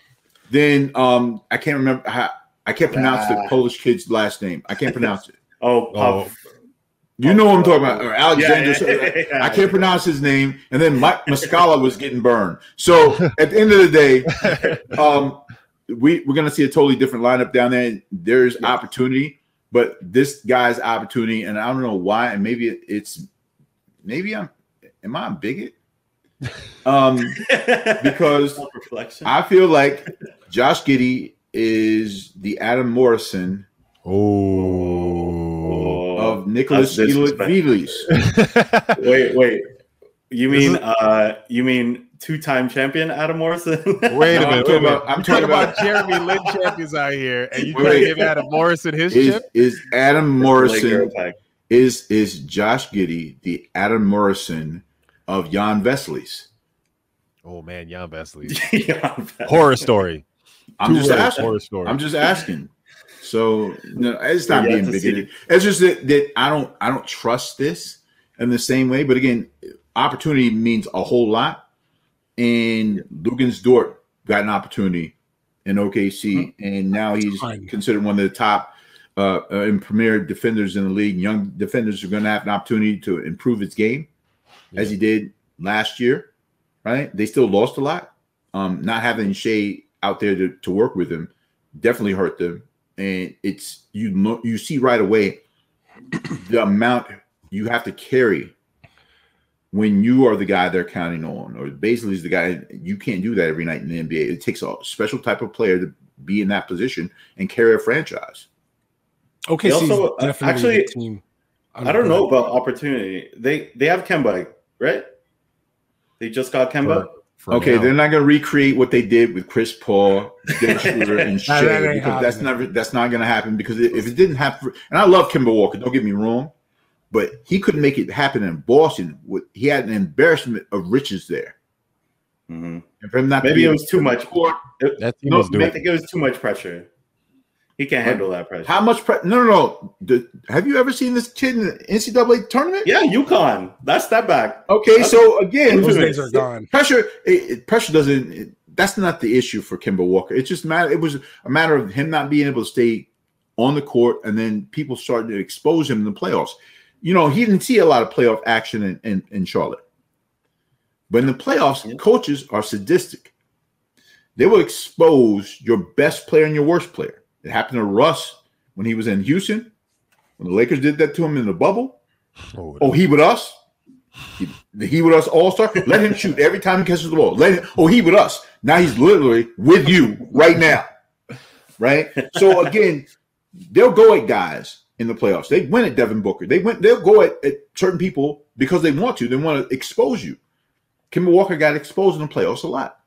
Then um, I can't remember how I can't pronounce uh, the Polish kid's last name. I can't pronounce it. Oh, Puff. You know what I'm talking about, or Alexander. Yeah, yeah, yeah, yeah. I can't pronounce his name. And then Mike Muscala was getting burned. So at the end of the day, um. We, we're going to see a totally different lineup down there. There's yeah. opportunity, but this guy's opportunity, and I don't know why, and maybe it, it's maybe I'm am I a bigot? Um, because I feel like Josh Giddey is the Adam Morrison oh. of Nicholas Vilis. Wait, wait. You mean uh, you mean two-time champion Adam Morrison? Wait a minute. No, I'm, talking wait about, I'm talking about Jeremy Lin champions out here, and you trying to give Adam Morrison his is, chip? Is Adam Morrison is is Josh Giddey the Adam Morrison of Jan Vesely's? Oh man, Jan Vesely's horror story. I'm Two just asking. Horror story. I'm just asking. So no, it's not being bigoted. It's just that, that I don't I don't trust this in the same way. But again, opportunity means a whole lot. and Lugens Dort got an opportunity in O K C, mm-hmm. and now he's Fine. considered one of the top uh, uh, and premier defenders in the league. Young defenders are going to have an opportunity to improve his game, yeah. as he did last year. Right? They still lost a lot. Um, not having Shea out there to, to work with him definitely hurt them, and it's you know, you see right away the amount you have to carry when you are the guy they're counting on, or basically is the guy. You can't do that every night in the N B A. It takes a special type of player to be in that position and carry a franchise. Okay, also uh, actually, team. I don't know about opportunity. They they have Kemba, right? They just got Kemba. For, for okay, now. They're not going to recreate what they did with Chris Paul, Dennis Schroeder, and Shea that because that's never that's not going to happen. Because if it didn't happen, and I love Kemba Walker, don't get me wrong. But he couldn't make it happen in Boston. He had an embarrassment of riches there. Mm-hmm. And for him not maybe to it was too much. It, that no, I think it was too much pressure. He can't handle that pressure. How much pressure? No, no, no. The, have you ever seen this kid in the N C double A tournament? Yeah, UConn. That's step back. Okay, that's so again, those days are gone. Pressure. It, it, pressure doesn't. It, that's not the issue for Kemba Walker. It's just matter. It was a matter of him not being able to stay on the court, and then people started to expose him in the playoffs. You know, he didn't see a lot of playoff action in, in, in Charlotte. But in the playoffs, yeah. coaches are sadistic. They will expose your best player and your worst player. It happened to Russ when he was in Houston. When the Lakers did that to him in the bubble. Oh, oh he with us? He, the he with us all-star? Let him shoot every time he catches the ball. Let him, oh, he with us. Now he's literally with you right now. Right? So, again, they'll go at guys in the playoffs. They win at Devin Booker. They went. They'll go at, at certain people because they want to. They want to expose you. Kemba Walker got exposed in the playoffs a lot.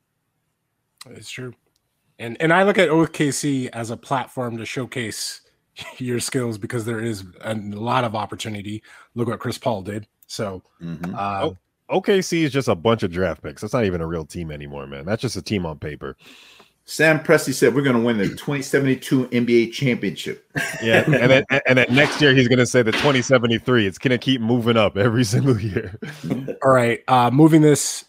It's true, and and I look at O K C as a platform to showcase your skills because there is a lot of opportunity. Look what Chris Paul did. So, mm-hmm. uh, o- O K C is just a bunch of draft picks. That's not even a real team anymore, man. That's just a team on paper. Sam Presti said we're going to win the twenty seventy-two N B A championship. Yeah, and then and then next year he's going to say the twenty seventy-three. It's going to keep moving up every single year. All right, uh, moving this.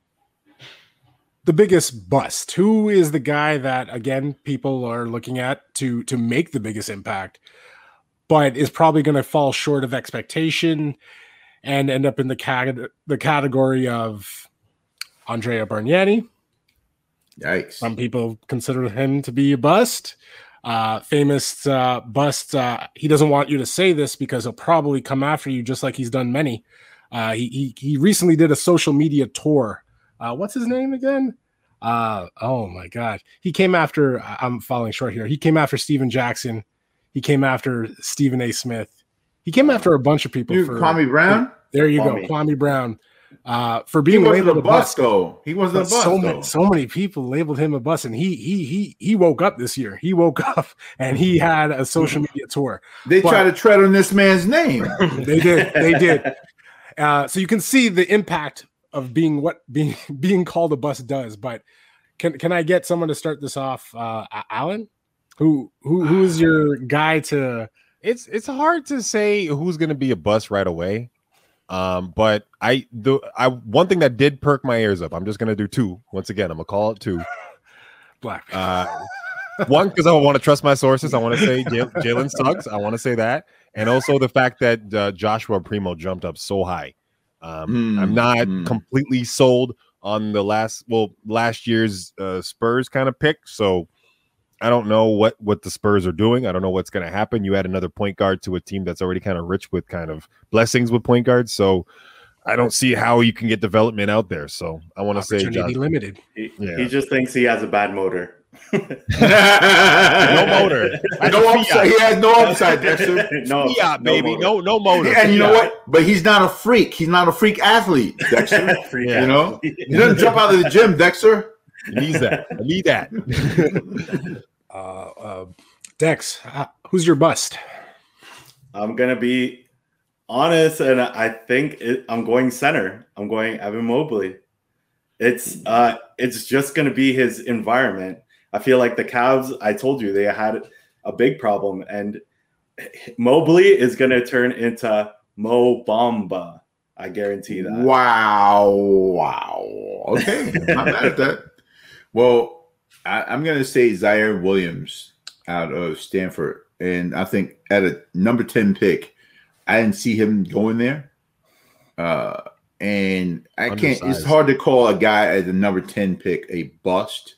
The biggest bust. Who is the guy that again people are looking at to to make the biggest impact, but is probably going to fall short of expectation and end up in the cate- the category of Andrea Bargnani? Yikes. Some people consider him to be a bust. Uh, famous uh, bust. Uh, he doesn't want you to say this because he'll probably come after you just like he's done many. Uh, he, he he recently did a social media tour. Uh, what's his name again? Uh, oh, my God. He came after – I'm falling short here. He came after Steven Jackson. He came after Stephen A. Smith. He came after a bunch of people. Dude, for Kwame Brown? For, there you Kwame. go, Kwame Brown. Uh, for being he wasn't labeled a bust, though. He wasn't a bust, so though. many, so many people labeled him a bust, and he he he he woke up this year. He woke up and he had a social media tour. They but, try to tread on this man's name. They did. They did. Uh, so you can see the impact of being what being being called a bust does. But can can I get someone to start this off? Uh, Alan, who who who is your guy to? It's it's hard to say who's going to be a bust right away. Um, but I the I one thing that did perk my ears up. I'm just gonna do two. Once again, I'm gonna call it two. Black. Uh, one because I want to trust my sources. I want to say J- Jalen Suggs. I want to say that, and also the fact that uh, Joshua Primo jumped up so high. Um, Mm, I'm not mm. completely sold on the last well last year's uh, Spurs kind of pick. So I don't know what what the Spurs are doing. I don't know what's going to happen. You add another point guard to a team that's already kind of rich with kind of blessings with point guards. So I don't see how you can get development out there. So I want to say Opportunity limited. He, Yeah. he just thinks he has a bad motor. no motor. That's No a upside. Fiat. He has no upside, Dexter. no, Fiat, baby. motor. No, no motor. And you know Fiat. what? But he's not a freak. He's not a freak athlete, Dexter. Freak Yeah. You know, athlete. he doesn't jump out of the gym, Dexter. He needs that. I need that. Uh, uh, Dex, uh, who's your bust? I'm gonna be honest, and I think it, I'm going center. I'm going Evan Mobley. It's uh, it's just gonna be his environment. I feel like the Cavs. I told you they had a big problem, and Mobley is gonna turn into Mo Bamba. I guarantee that. Wow. Wow. Okay. I'm not mad at that. Well, I, I'm going to say Zaire Williams out of Stanford. And I think at a number ten pick, I didn't see him going there. Uh, and I can't, it's hard to call a guy at the number ten pick a bust.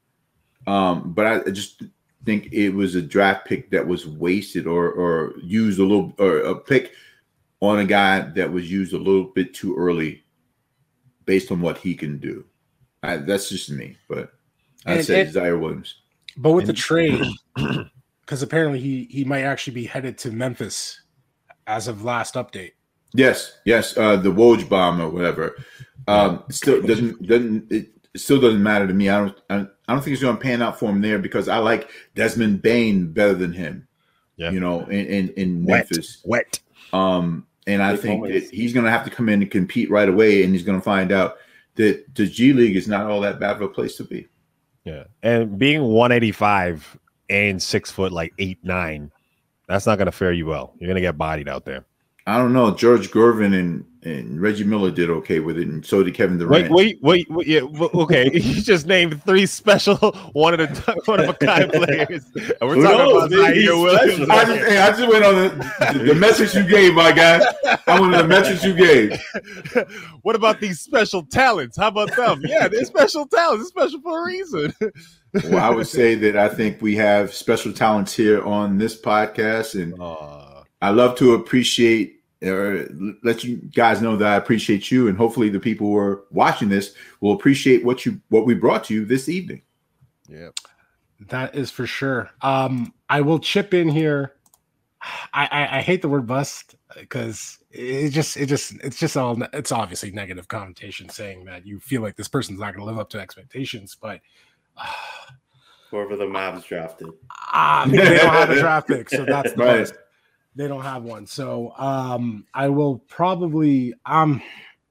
Um, but I just think it was a draft pick that was wasted or or used a little, or a pick on a guy that was used a little bit too early based on what he can do. I, that's just me, but I'd And say it- Zaire Williams. But with the trade, because apparently he he might actually be headed to Memphis as of last update. Yes, yes, uh, the Woj bomb or whatever. Um, still doesn't doesn't it still doesn't matter to me. I don't I, I don't think it's going to pan out for him there because I like Desmond Bain better than him. Yeah. You know, in in, in Wet. Memphis. Wet. Um, and I Big think moments. that he's going to have to come in and compete right away, and he's going to find out that the G League is not all that bad of a place to be. Yeah. And being one eighty-five and six foot like eight, nine, that's not going to fare you well. You're going to get bodied out there. I don't know. George Gervin and, and Reggie Miller did okay with it, and so did Kevin Durant. Wait, wait, wait, wait yeah, w- okay. You just named three special one of a one of a kind players, and we're Who talking knows? about Maybe Zaire he's Williams. special. I just, hey, I just went on the, the message you gave, my guy. I went on the message you gave. What about these special talents? How about them? Yeah, they're special talents. They're special for a reason. Well, I would say that I think we have special talents here on this podcast, and Uh, I love to appreciate or let you guys know that I appreciate you, and hopefully the people who are watching this will appreciate what you what we brought to you this evening. yeah. That is for sure. Um, I will chip in here. I, I, I hate the word bust because it just it just it's just all it's obviously negative connotation saying that you feel like this person's not going to live up to expectations, but uh, Whoever the Mavs drafted. ah, they don't have a draft pick, so that's the Right. bust. They don't have one, so um, I will probably um.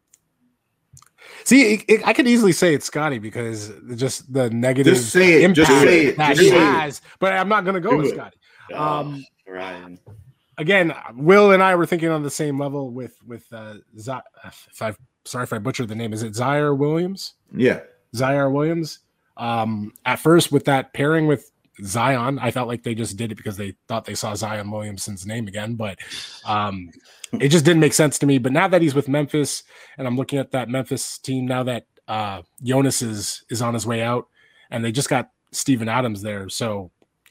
See, it, it, I could easily say it's Scotty because just the negative Just say it. impact Just say it. that Just he say it. has, but I'm not going to go Do with it. Scotty. Oh, Um, Ryan. Again, Will and I were thinking on the same level with with uh, Z- if I sorry if I butchered the name. Is it Zaire Williams? Yeah. Zaire Williams. Um, at first, with that pairing with Zion, I felt like they just did it because they thought they saw Zion Williamson's name again, but um, it just didn't make sense to me. But now that he's with Memphis, and I'm looking at that Memphis team now that uh, Jonas is is on his way out, and they just got Steven Adams there, so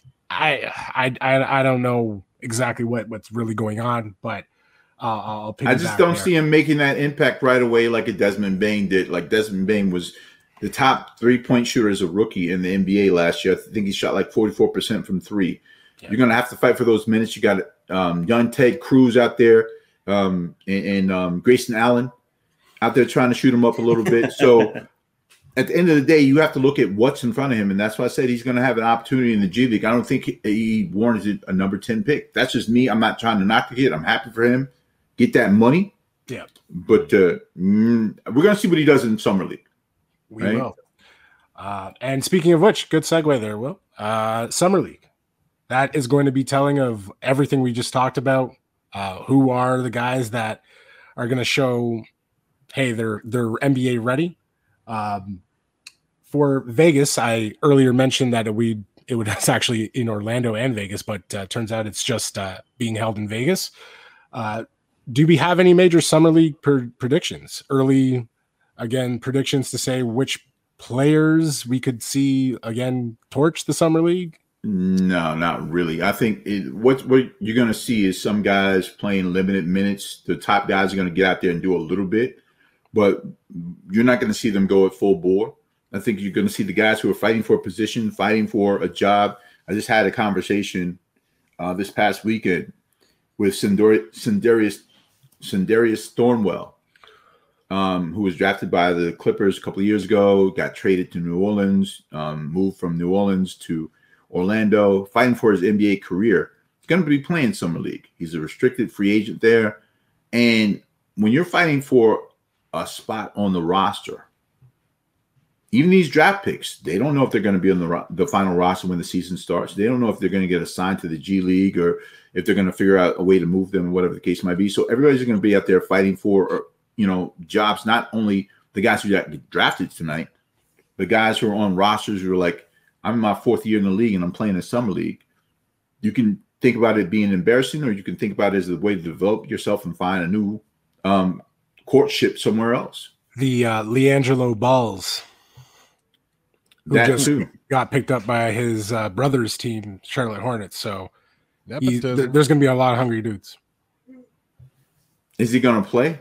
I I I, I don't know exactly what what's really going on, but uh, I'll pick I just don't see him making that impact right away like a Desmond Bain did. Like Desmond Bain was the top three-point shooter as a rookie in the N B A last year. I think he shot like forty-four percent from three. Yeah. You're going to have to fight for those minutes. You got um, young Ted Cruz out there um, and, and um, Grayson Allen out there trying to shoot him up a little bit. So at the end of the day, you have to look at what's in front of him, and that's why I said he's going to have an opportunity in the G League. I don't think he, he warranted a number ten pick. That's just me. I'm not trying to knock the kid. I'm happy for him. Get that money. Yeah, But uh, mm, we're going to see what he does in Summer League. we right? will. Uh, and speaking of which, good segue there, Will. Uh, Summer League. That is going to be telling of everything we just talked about. Uh, who are the guys that are going to show, hey, they're they're N B A ready. Um, for Vegas, I earlier mentioned that we it would it's actually in Orlando and Vegas, but uh, turns out it's just uh, being held in Vegas. Uh, do we have any major Summer League per- predictions? Early, again, predictions to say which players we could see again torch the Summer League? No, not really. I think it, what what you're going to see is some guys playing limited minutes. The top guys are going to get out there and do a little bit, but you're not going to see them go at full bore. I think you're going to see the guys who are fighting for a position, fighting for a job. I just had a conversation uh, this past weekend with Sindor- Sindarius Sindarius Thornwell, um, who was drafted by the Clippers a couple of years ago, got traded to New Orleans, um, moved from New Orleans to Orlando, fighting for his N B A career. He's going to be playing Summer League. He's a restricted free agent there. And when you're fighting for a spot on the roster, even these draft picks, they don't know if they're going to be on the ro- the final roster when the season starts. They don't know if they're going to get assigned to the G League or if they're going to figure out a way to move them, whatever the case might be. So everybody's going to be out there fighting for you know, jobs, not only the guys who got drafted tonight, the guys who are on rosters who are like, I'm in my fourth year in the league and I'm playing in summer league. You can think about it being embarrassing, or you can think about it as a way to develop yourself and find a new um, courtship somewhere else. The uh, LiAngelo Balls, who That just too. got picked up by his uh, brother's team, Charlotte Hornets. So Yeah, he, but, uh, th- there's going to be a lot of hungry dudes. Is he going to play?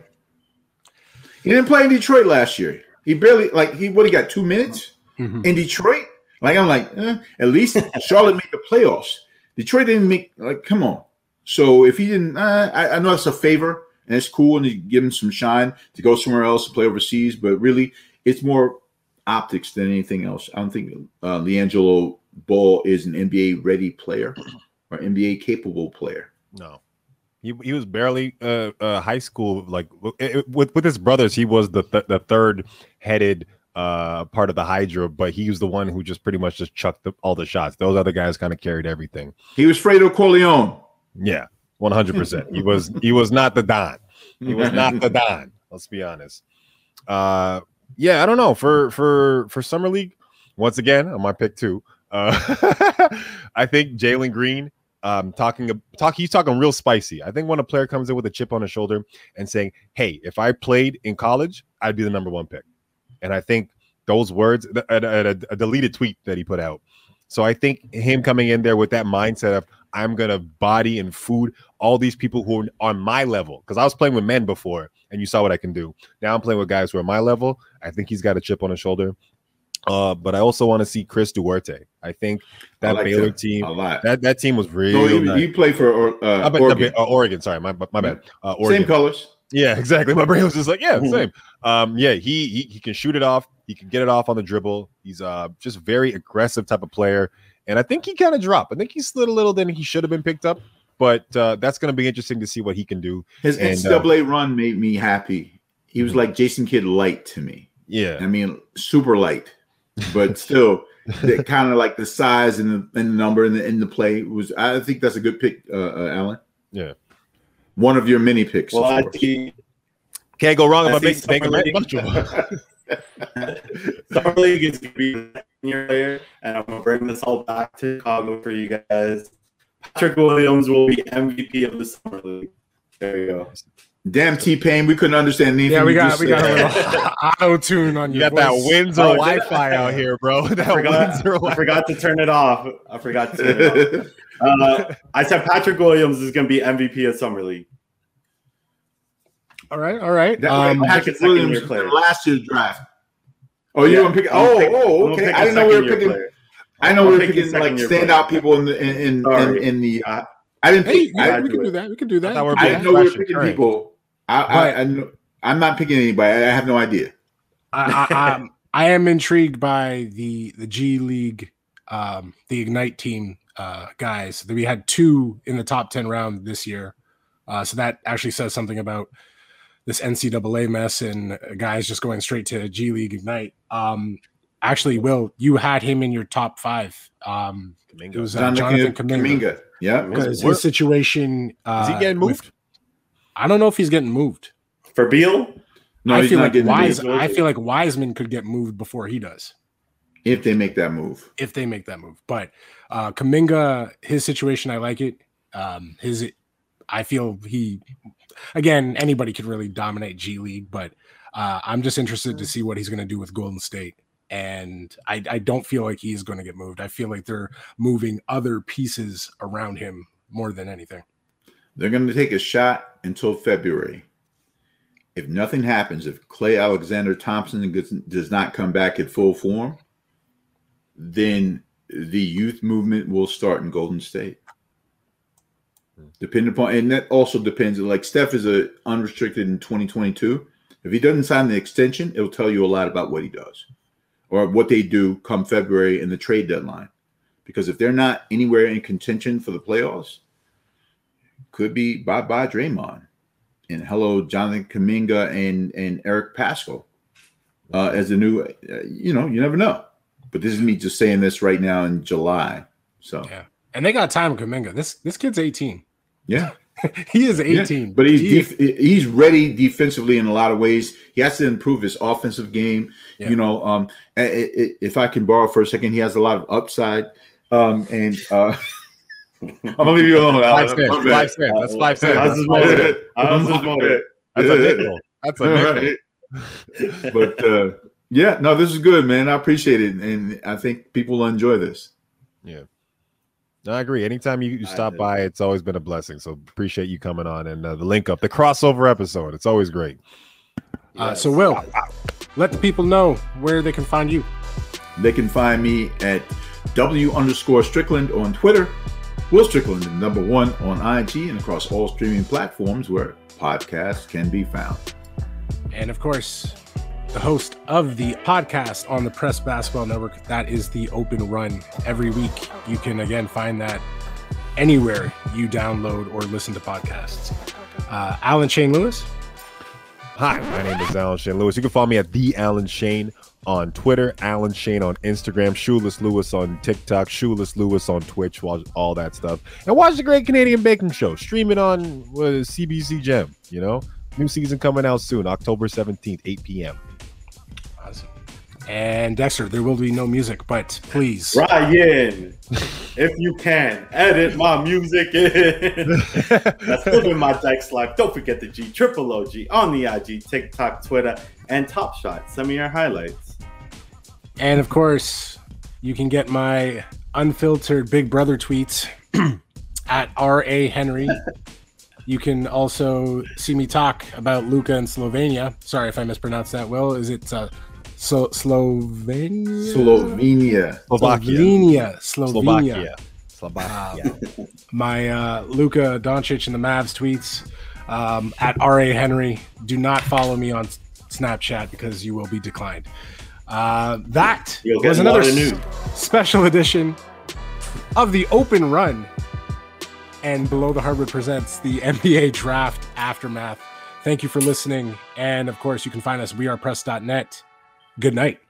He didn't play in Detroit last year. He barely, like, he what, he got two minutes Mhm. in Detroit? Like, I'm like, eh, at least Charlotte made the playoffs. Detroit didn't make, like, come on. So if he didn't, uh, I, I know it's a favor and it's cool and you give him some shine to go somewhere else to play overseas, but really it's more optics than anything else. I don't think uh, LiAngelo Ball is an N B A ready player or N B A capable player. No, he he was barely uh, uh high school. Like it, it- with with his brothers, he was the th- the third headed uh part of the Hydra, but he was the one who just pretty much just chucked the, all the shots. Those other guys kind of carried everything. He was Fredo Corleone. Yeah, one hundred percent. He was he was not the Don. He was not the Don. Let's be honest. Uh, yeah, I don't know for for for summer league. Once again, on my pick too. Uh, I think Jalen Green. Um, talking talk, he's talking real spicy. I think when a player comes in with a chip on his shoulder and saying, "Hey, if I played in college, I'd be the number one pick," and I think those words, a, a, a deleted tweet that he put out. So I think him coming in there with that mindset of I'm gonna body and food all these people who are on my level, because I was playing with men before, and you saw what I can do. Now I'm playing with guys who are my level. I think he's got a chip on his shoulder. Uh, but I also want to see Chris Duarte. I think that I like Baylor that team, a lot. that that team was really No, he, nice. he played for uh, I bet- I Oregon. bet- uh, Oregon. Sorry, my my bad. Uh, Oregon. Same colors. Yeah, exactly. My brain was just like, yeah, Mhm. same. Um, yeah, he, he he can shoot it off. He can get it off on the dribble. He's uh just very aggressive type of player, and I think he kind of dropped. I think he slid a little than he should have been picked up, but uh, that's going to be interesting to see what he can do. His And, N C double A run made me happy. He was like Jason Kidd light to me. Yeah, I mean, super light, but still, kind of like the size and the, and the number and the, and the play was. I think that's a good pick, uh, uh, Alan. yeah. One of your many picks. Well, of I course. see Can't go wrong I about see Baker Baker Summer League. Mayfield. Summer League is going to be a senior player, and I'm going to bring this all back to Chicago for you guys. Patrick Williams will be M V P of the Summer League. There you go. Damn T-Pain, we couldn't understand anything. Yeah, we you got just we got a said. little auto tune on You your got that voice. Windsor Oh, Wi-Fi out here, bro. That I forgot, Windsor I Wi-Fi. forgot to turn it off. I forgot to turn it off. Uh, I said Patrick Williams is going to be M V P of Summer League. All right, all right. That, Um, like Patrick second Williams year in player. last year's draft. Oh, you Yeah, want to pick? I'm gonna Oh, pick- I'm oh, gonna okay. pick a I didn't know we were second-year picking. player. I know I'm we were picking picking like second-year standout player. people in the in in, in, Sorry. in the. Uh, I didn't hey, pick. yeah, I, we can do do it. that. We can do that. I thought we were I picking didn't know we were fresh and picking current. people. I, I, I know, I'm not picking anybody. I have no idea. I, I, I'm- I am intrigued by the the G League, um, the Ignite team uh, guys. We had two in the top ten round this year, uh, so that actually says something about this N C double A mess and guys just going straight to G League Ignite. Um, actually, Will, you had him in your top five. Um, it was uh, Jonathan Kuminga Kuminga. Yeah. because Where- his situation. Uh, Is he getting with- moved? I don't know if he's getting moved. For Beal, No, I he's feel not like getting Wise. moved I feel like Wiseman could get moved before he does, if they make that move. if they make that move. But uh Kuminga, his situation, I like it. Um, his, I feel he, again, anybody could really dominate G League, but uh, I'm just interested to see what he's going to do with Golden State. And I, I don't feel like he's going to get moved. I feel like they're moving other pieces around him more than anything. They're going to take a shot until February. If nothing happens, if Clay Alexander Thompson gets, does not come back at full form, then the youth movement will start in Golden State. Depending upon, and that also depends. Like Steph is a unrestricted in twenty twenty-two. If he doesn't sign the extension, it'll tell you a lot about what he does or what they do come February in the trade deadline. Because if they're not anywhere in contention for the playoffs, could be bye-bye Draymond. And hello, Jonathan Kuminga and, and Eric Pascal uh, as a new, uh, you know, you never know. But this is me just saying this right now in July. So, Yeah. And they got time, Kuminga. This this kid's eighteen. yeah. He is eighteen, yeah, but he's he def- he's ready defensively in a lot of ways. He has to improve his offensive game. Yeah. You know, um, it, it, if I can borrow for a second, he has a lot of upside. Um, and uh, I'm gonna leave you alone. Five cents. Five cents. That's five cents. How's his motive? How's his motive? That's a nickel. That's a nickel. But uh, yeah, no, this is good, man. I appreciate it, and I think people will enjoy this. Yeah. No, I agree. Anytime you, you stop by, it's always been a blessing. So appreciate you coming on and uh, the link up, the crossover episode. It's always great. Uh, so, Will, let the people know where they can find you. They can find me at W underscore Strickland on Twitter, Will Strickland, number one on I G, and across all streaming platforms where podcasts can be found. And of course, the host of the podcast on the Press Basketball Network, that is The Open Run. Every week, you can again find that anywhere you download or listen to podcasts. Uh, Alan Shane Lewis. Hi, my name is Alan Shane Lewis. You can follow me at The Alan Shane on Twitter, Alan Shane on Instagram, Shoeless Lewis on TikTok, Shoeless Lewis on Twitch, all that stuff. And watch the Great Canadian Baking Show. Stream it on uh, C B C Gem, you know? New season coming out soon, October seventeenth, eight p.m. Awesome. And Dexter, there will be no music, but please. Ryan, if you can, edit my music in. That's living my Dex life. Don't forget the G, Triple O G on the I G, TikTok, Twitter, and Top Shot. Send me your highlights. And of course, you can get my unfiltered Big Brother tweets at R A Henry. You can also see me talk about Luka and Slovenia. Sorry if I mispronounced that. Will, is it uh, so Slovenia? Slovenia. Slovenia. Slovenia. Slovakia. Slovakia. Uh, my uh, Luka Doncic and the Mavs tweets um, at R A Henry. Do not follow me on Snapchat because you will be declined. Uh, that You'll get was a another lot of s- news. special edition of the Open Run. And Below the Hardwood presents the N B A Draft Aftermath. Thank you for listening. And of course, you can find us we are press dot net. Good night.